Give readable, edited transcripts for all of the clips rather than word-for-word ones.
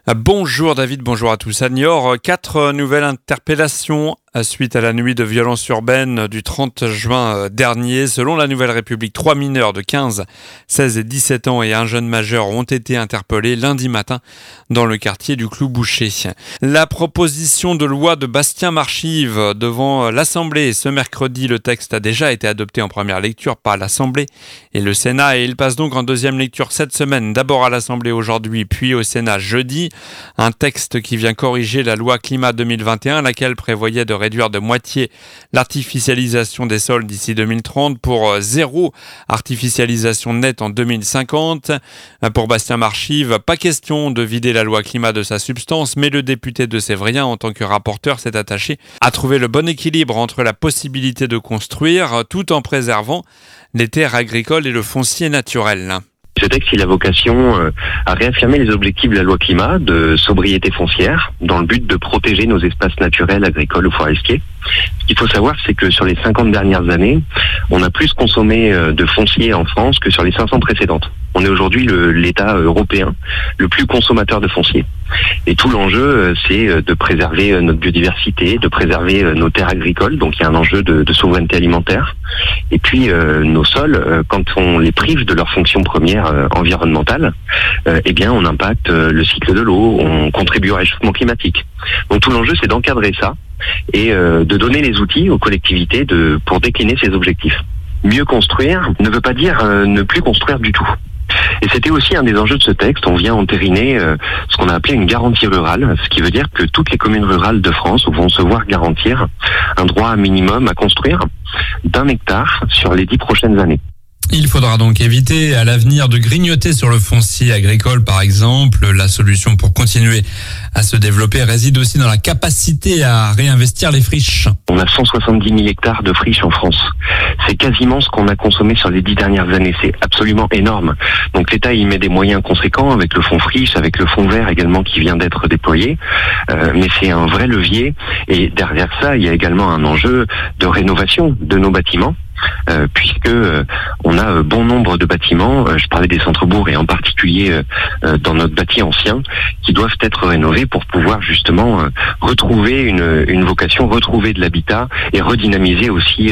Bonjour David, bonjour à tous. À Niort, 4 nouvelles interpellations suite à la nuit de violence urbaine du 30 juin dernier. Selon la Nouvelle République, 3 mineurs de 15, 16 et 17 ans et un jeune majeur ont été interpellés lundi matin dans le quartier du Clou-Boucher. La proposition de loi de Bastien Marchive devant l'Assemblée ce mercredi, le texte a déjà été adopté en première lecture par l'Assemblée et le Sénat et il passe donc en deuxième lecture cette semaine, d'abord à l'Assemblée aujourd'hui puis au Sénat jeudi. Un texte qui vient corriger la loi climat 2021, laquelle prévoyait de réduire de moitié l'artificialisation des sols d'ici 2030 pour zéro artificialisation nette en 2050. Pour Bastien Marchive, pas question de vider la loi climat de sa substance, mais le député de Sévrien, en tant que rapporteur, s'est attaché à trouver le bon équilibre entre la possibilité de construire tout en préservant les terres agricoles et le foncier naturel. Ce texte, il a vocation à réaffirmer les objectifs de la loi climat de sobriété foncière dans le but de protéger nos espaces naturels, agricoles ou forestiers. Ce qu'il faut savoir, c'est que sur les 50 dernières années, on a plus consommé de foncier en France que sur les 500 précédentes. On est aujourd'hui l'État européen le plus consommateur de foncier. Et tout l'enjeu, c'est de préserver notre biodiversité, de préserver nos terres agricoles. Donc il y a un enjeu de souveraineté alimentaire. Et puis nos sols, quand on les prive de leur fonction première environnementale, eh bien on impacte le cycle de l'eau, on contribue au réchauffement climatique. Donc tout l'enjeu, c'est d'encadrer ça et de donner les outils aux collectivités pour décliner ces objectifs. Mieux construire ne veut pas dire ne plus construire du tout. Et c'était aussi un des enjeux de ce texte. On vient entériner ce qu'on a appelé une garantie rurale, ce qui veut dire que toutes les communes rurales de France vont se voir garantir un droit minimum à construire d'1 hectare sur les 10 prochaines années. Il faudra donc éviter à l'avenir de grignoter sur le foncier agricole, par exemple. La solution pour continuer à se développer réside aussi dans la capacité à réinvestir les friches. On a 170 000 hectares de friches en France. C'est quasiment ce qu'on a consommé sur les 10 dernières années. C'est absolument énorme. Donc l'État y met des moyens conséquents avec le fonds friche, avec le fonds vert également qui vient d'être déployé. Mais c'est un vrai levier. Et derrière ça, il y a également un enjeu de rénovation de nos bâtiments. Puisque on a bon nombre de bâtiments, je parlais des centres-bourgs et en particulier dans notre bâti ancien, qui doivent être rénovés pour pouvoir justement retrouver une vocation, retrouver de l'habitat et redynamiser aussi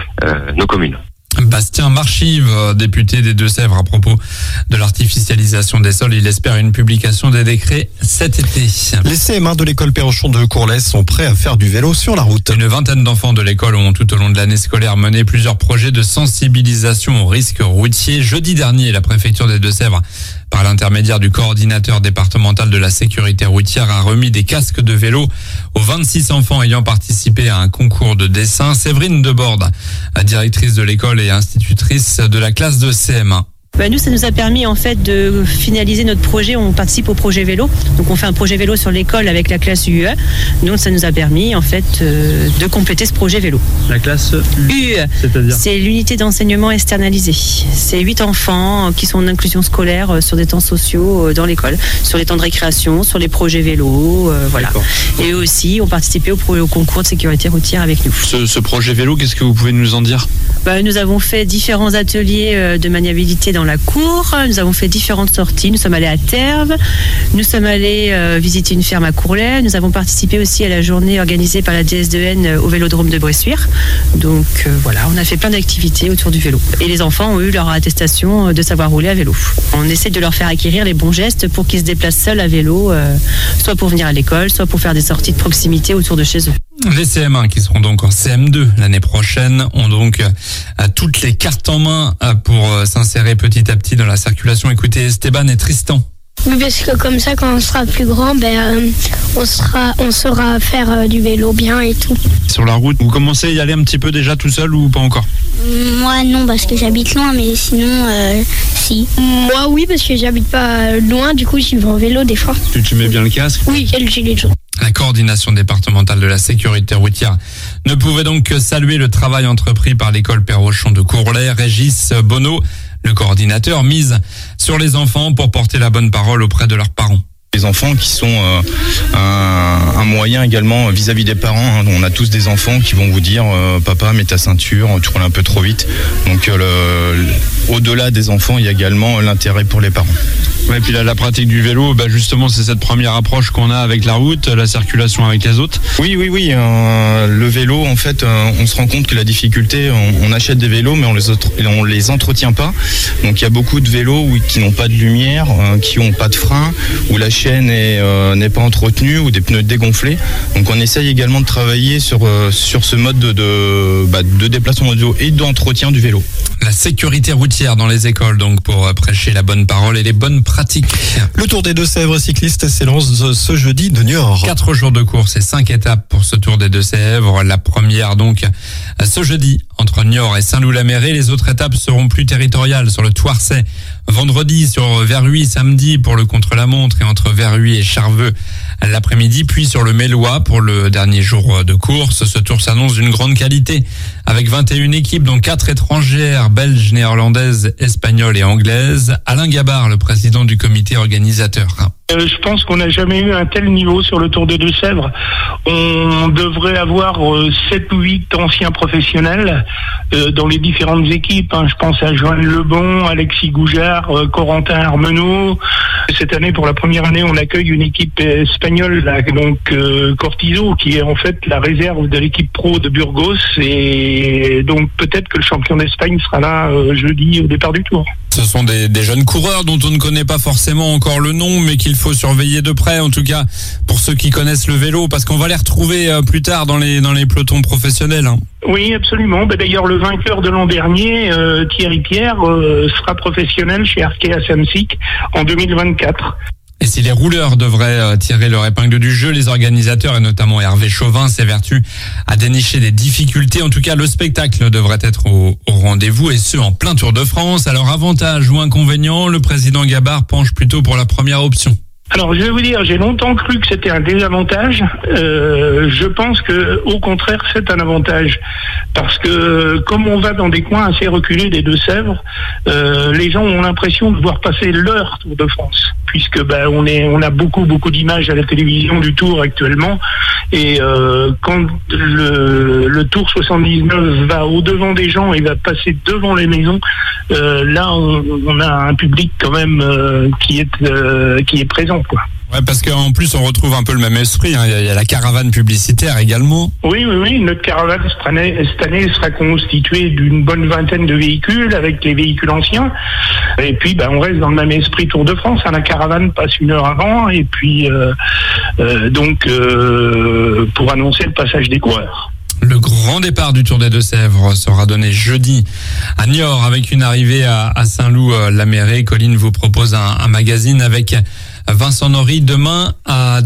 nos communes. Bastien Marchive, député des Deux-Sèvres, à propos de l'artificialisation des sols, il espère une publication des décrets cet été. Les CM1 de l'école Perrochon de Courlès sont prêts à faire du vélo sur la route. Une vingtaine d'enfants de l'école ont tout au long de l'année scolaire mené plusieurs projets de sensibilisation aux risques routiers. Jeudi dernier, la préfecture des Deux-Sèvres, par l'intermédiaire du coordinateur départemental de la sécurité routière, a remis des casques de vélo aux 26 enfants ayant participé à un concours de dessin. Séverine Deborde, directrice de l'école et institutrice de la classe de CM1. Nous, ça nous a permis en fait de finaliser notre projet. On participe au projet vélo. Donc on fait un projet vélo sur l'école avec la classe UE. Donc ça nous a permis en fait de compléter ce projet vélo. La classe UE, c'est-à-dire ? C'est l'unité d'enseignement externalisée. C'est 8 enfants qui sont en inclusion scolaire sur des temps sociaux dans l'école, sur les temps de récréation, sur les projets vélo, voilà. D'accord. Et eux aussi ont participé au concours de sécurité routière avec nous. Ce projet vélo, qu'est-ce que vous pouvez nous en dire ? Nous avons fait différents ateliers de maniabilité dans la cour. Nous avons fait différentes sorties. Nous sommes allés à Terve. Nous sommes allés visiter une ferme à Courlay. Nous avons participé aussi à la journée organisée par la DS2N au Vélodrome de Bressuire. Donc voilà, on a fait plein d'activités autour du vélo. Et les enfants ont eu leur attestation de savoir rouler à vélo. On essaie de leur faire acquérir les bons gestes pour qu'ils se déplacent seuls à vélo, soit pour venir à l'école, soit pour faire des sorties de proximité autour de chez eux. Les CM1 qui seront donc en CM2 l'année prochaine ont donc toutes les cartes en main pour s'insérer petit à petit dans la circulation. Écoutez Esteban et Tristan. Oui, parce que comme ça, quand on sera plus grand, on saura faire du vélo bien et tout. Sur la route, vous commencez à y aller un petit peu déjà tout seul ou pas encore ? Moi non, parce que j'habite loin, mais sinon, si. Moi oui, parce que j'habite pas loin, du coup j'y vais en vélo des fois. Tu mets bien le casque ? Oui, et le gilet jaune. La coordination départementale de la sécurité routière ne pouvait donc que saluer le travail entrepris par l'école Perrochon de Courlay. Régis Bonneau, le coordinateur, mise sur les enfants pour porter la bonne parole auprès de leurs parents. Les enfants qui sont un moyen également vis-à-vis des parents. On a tous des enfants qui vont vous dire papa, mets ta ceinture, tu roules un peu trop vite. Donc au-delà des enfants, il y a également l'intérêt pour les parents. Ouais, puis la pratique du vélo, justement, c'est cette première approche qu'on a avec la route, la circulation avec les autres. Oui. Le vélo, en fait, on se rend compte que la difficulté, on achète des vélos, mais on les entretient pas. Donc il y a beaucoup de vélos qui n'ont pas de lumière, qui n'ont pas de frein, où la chaîne n'est pas entretenue, ou des pneus dégonflés. Donc on essaye également de travailler sur ce mode de déplacement audio et d'entretien du vélo. La sécurité routière dans les écoles, donc, pour prêcher la bonne parole et les bonnes pratiques. Le Tour des Deux-Sèvres cyclistes s'élance ce jeudi de Niort. 4 jours de course et 5 étapes pour ce Tour des Deux-Sèvres. La première, donc, ce jeudi, entre Niort et Saint-Loup-la-Mairie. Les autres étapes seront plus territoriales sur le Thouarcet. Vendredi, sur Verhuis, samedi pour le contre-la-montre et entre Verhuis et Charveux l'après-midi, puis sur le Mélois pour le dernier jour de course. Ce tour s'annonce d'une grande qualité avec 21 équipes, dont 4 étrangères, belges, néerlandaises, espagnoles et anglaises. Alain Gabard, le président du comité organisateur. Je pense qu'on n'a jamais eu un tel niveau sur le Tour des Deux-Sèvres. On devrait avoir 7 ou 8 anciens professionnels dans les différentes équipes. Je pense à Joanne Lebon, Alexis Goujard, Corentin Armenaud. Cette année, pour la première année, on accueille une équipe espagnole, Cortizo, qui est en fait la réserve de l'équipe pro de Burgos. Et donc peut-être que le champion d'Espagne sera là jeudi au départ du Tour. Ce sont des jeunes coureurs dont on ne connaît pas forcément encore le nom, mais qu'il faut surveiller de près, en tout cas pour ceux qui connaissent le vélo, parce qu'on va les retrouver plus tard dans les pelotons professionnels. Oui, absolument. D'ailleurs, le vainqueur de l'an dernier, Thierry Pierre, sera professionnel chez Arkea Samsic en 2024. Et si les rouleurs devraient tirer leur épingle du jeu, les organisateurs, et notamment Hervé Chauvin, s'évertuent à dénicher des difficultés. En tout cas, le spectacle devrait être au rendez-vous, et ce, en plein Tour de France. Alors, avantage ou inconvénient, le président Gabard penche plutôt pour la première option. Alors, je vais vous dire, j'ai longtemps cru que c'était un désavantage. Je pense que, au contraire, c'est un avantage. Parce que, comme on va dans des coins assez reculés des Deux-Sèvres, les gens ont l'impression de voir passer leur Tour de France. Puisque, on a beaucoup d'images à la télévision du Tour actuellement. Et, quand le Tour 79 va au-devant des gens et va passer devant les maisons, là, on a un public quand même, qui est présent. Quoi. Ouais, parce qu'en plus on retrouve un peu le même esprit, hein. Il y a la caravane publicitaire également. Oui, notre caravane cette année sera constituée d'une bonne vingtaine de véhicules avec les véhicules anciens. Et puis on reste dans le même esprit Tour de France, La caravane passe 1 heure avant et puis pour annoncer le passage des coureurs. Le grand départ du Tour des Deux-Sèvres sera donné jeudi à Niort avec une arrivée à Saint-Loup-la-Mairie. Colline vous propose un magazine avec Vincent Norrie demain à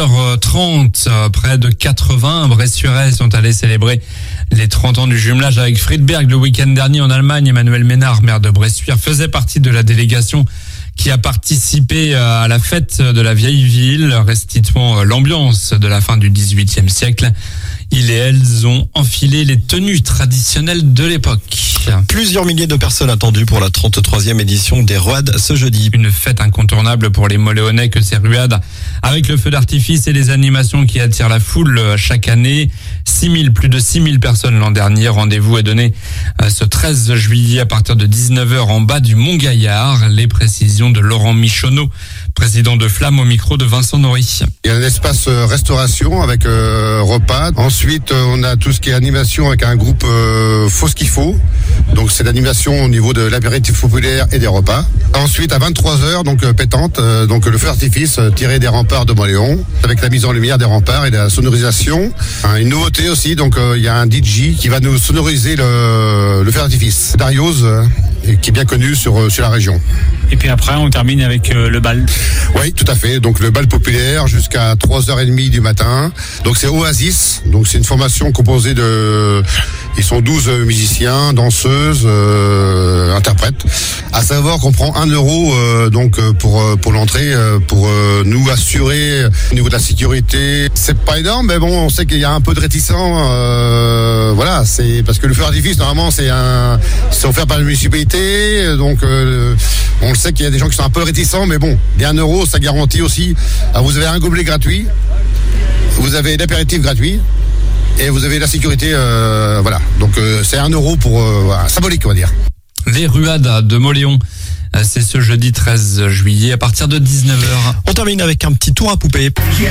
12h30. Près de 80 Bressurais sont allés célébrer les 30 ans du jumelage avec Friedberg le week-end dernier en Allemagne. Emmanuel Ménard, maire de Bressuire, faisait partie de la délégation qui a participé à la fête de la vieille ville, restituant l'ambiance de la fin du XVIIIe siècle. Ils et elles ont enfilé les tenues traditionnelles de l'époque. Plusieurs milliers de personnes attendues pour la 33e édition des Ruades ce jeudi. Une fête incontournable pour les Moléonais que ces Ruades, avec le feu d'artifice et les animations qui attirent la foule chaque année. Plus de 6000 personnes l'an dernier. Rendez-vous est donné ce 13 juillet à partir de 19h en bas du Mont-Gaillard. Les précisions de Laurent Michonneau, président de Flamme, au micro de Vincent Norrie. Il y a un espace restauration avec repas. Ensuite, on a tout ce qui est animation avec un groupe Faut ce qu'il faut. Donc c'est l'animation au niveau de l'apéritif populaire et des repas. Ensuite, à 23h, donc pétante, donc le feu d'artifice tiré des remparts de Montléon, avec la mise en lumière des remparts et la sonorisation. Une nouveauté aussi, donc il y a un DJ qui va nous sonoriser le feu d'artifice. Darius, qui est bien connu sur la région. Et puis après, on termine avec le bal. Oui, tout à fait. Donc le bal populaire jusqu'à 3h30 du matin. Donc c'est Oasis. Donc c'est une formation composée ils sont 12 musiciens, danseuses, interprètes. À savoir qu'on prend 1 € donc pour l'entrée, pour nous assurer au niveau de la sécurité. C'est pas énorme, mais bon, on sait qu'il y a un peu de réticents. Voilà, c'est parce que le feu d'artifice normalement c'est offert par la municipalité, donc on le sait qu'il y a des gens qui sont un peu réticents, mais bon, les 1 €, ça garantit aussi. Alors vous avez un gobelet gratuit, vous avez l'apéritif gratuit. Et vous avez la sécurité, voilà. Donc c'est 1 € pour symbolique, on va dire. Les Ruades de Moléon C'est ce jeudi 13 juillet à partir de 19h. On termine avec un petit tour à poupée.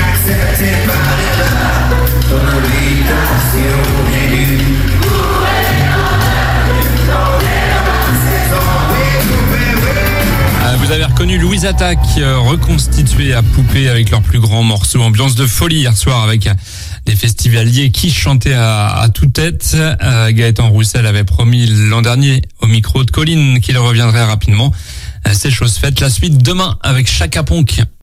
Vous avez reconnu Louise Attaque, reconstituée à poupée avec leurs plus grands morceaux. Ambiance de folie hier soir avec des festivaliers qui chantaient à tue-tête. Gaëtan Roussel avait promis l'an dernier au micro de Colline qu'il reviendrait rapidement. C'est chose faite. La suite demain avec Chaka Ponk.